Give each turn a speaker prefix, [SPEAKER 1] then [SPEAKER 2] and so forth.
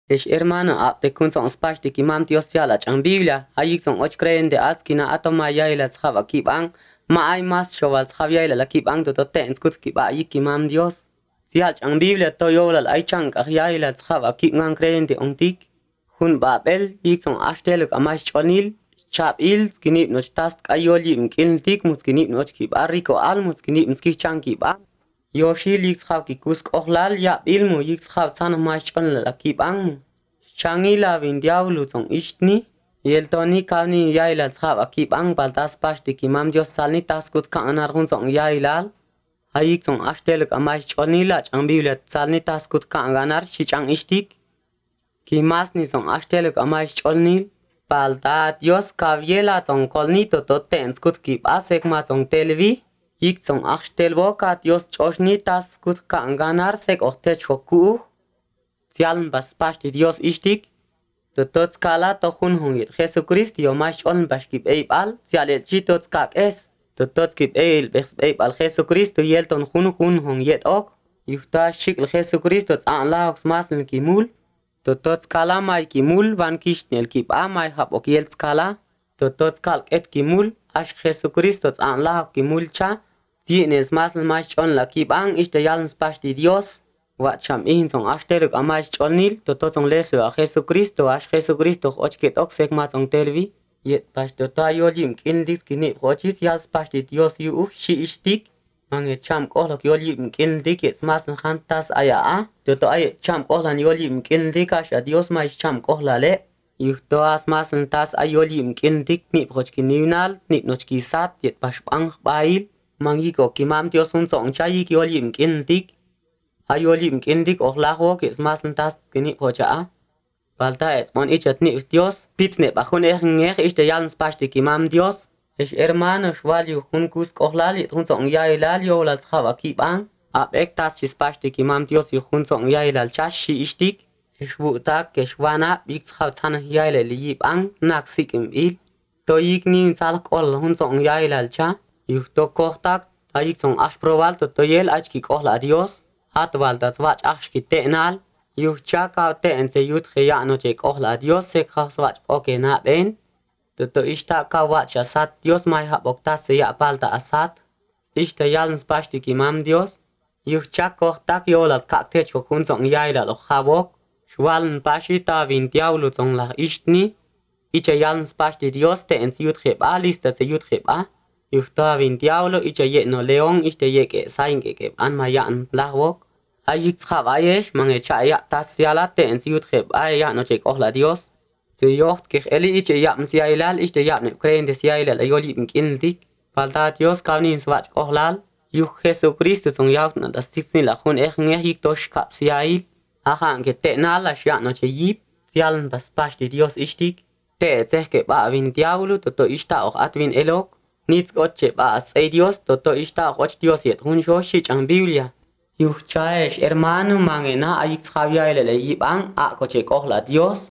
[SPEAKER 1] Es hermano, te kun son spashti ki mam Dios ya la chang Biblia, ayik son och creen de atskina atoma ya la tshava kibang, ma ay mas showal tshavya la kibang to ten skut kiba ayik ki mam Dios. Si al chang Biblia to yo la ay chang ya la tshava kibang creen de ontik, hun babel yik son ashteluk amash chonil, chap il skinip no tast ayoli mkil tik muskinip no kiba rico al muskinip mski chang kiba. Yoshi liks xaw ki kusk oxlal ya ilmu yiks xaw tsana machon la kibang mu. Changi la vin diablo ton ishtni. Yeltoni kavni ya ilal xaw kibang baltas pashti ki mam Dios salni taskut ka anargun ton ya ilal. Hayik ton ashteluk amachoni la chang Biblia salni taskut ka ganar shichang ishtik. Ki masni son ashteluk amachoni balta Dios kaviela ton kolni to tenskut ki asek ma ton telvi. Ik son achtelbo ka Dios choshni tas kut ka ganar sek ochte choku. Tialn bas pashti Dios ishtik. To tots kala to hun hungit. Jesucristo yo mash on bashkib eibal. Tialet chi tots kak es. To tots kib eibal Jesucristo yelton hun hungyet ok. Yuhta shikl Jesucristo tsan laox masn kimul. To tots kala mai kimul van kishnel kib amai hap ok yelts kala. To tots kalk et kimul. Ash Jesucristo tsan laox kimul cha. Tienes más on la kibang iste yalns pashti Dios. Wat cham ihin son ashteluk amash chonil to son leso a Jesucristo ash Jesucristo ochket oksek ma son telvi. Yet pashto ta yolim kindis kini ochis yals pashti Dios yu shi ishtik. Mange cham kohlok yolim kindik es mas hantas aya a. To ay cham kohlan yolim kindik ash a Dios ma cham kohlale. Yuhto as mas tas ayolim kindik ni ochkinunal ni nochkisat yet pashpang bail. Mangiko ki mam Dios un song chayi ki olim kindik. Ay olim kindik och laho ki smasen tas kini pocha. Balta et mon ichat ni Dios. Pitsne bachun ngech is de jalns pashti ki mam Dios. Es hermano shwali hun kus kohlali hun song ya ilal yo lal schawa ki bang. Ab ek tas chis pashti ki mam Dios yu hun song ya ilal chashi ishtik. Es wutak ke shwana bik schaw tsana ya ilal yi bang nak sikim il. To yik ni sal kol hun song ya ilal cha. Yuhto kohtak, ayik son ashproval to yel achki kohla Dios. Atval das wach achki tenal. Yuh chaka ten se yut khya no che kohla Dios se khas wach oke na ben. To ishta ka wach asat Dios mai habokta se ya palta asat. Ishta yalns pashti ki mam Dios. Yuh chak kohtak yolat kakte chokun song yaila lo khabok. Shwaln pashi ta vin diablo song la ishtni. Icha yalns pashti Dios ten se yut kheba lista se yut kheba. Yuhta vin diablo icha ye no leon iste ye ke sain ke an mayan lahwok. Ayik tschab ayesh mange chaya tas yala ten si yut kheb ay no che kohla Dios. Se yocht ke eli icha yam si ailal iste yam ne kreen de si ailal ayoli mkin dik. Palta Dios kawni swach kohlal. Yuh Jesucristo song yaut na das sitni la khun ngehik tosh kap si ail. Aha ke te na la sha no che yip. Sialn bas pashti Dios ishtik. Te ke ba vin diablo to ishta och atvin elok. Nits goche bas Dios to ishta och Dios yet hun shoshi chang Biblia. Yuh chaesh hermano mangena ayik xavia ele yibang a coche kohla Dios.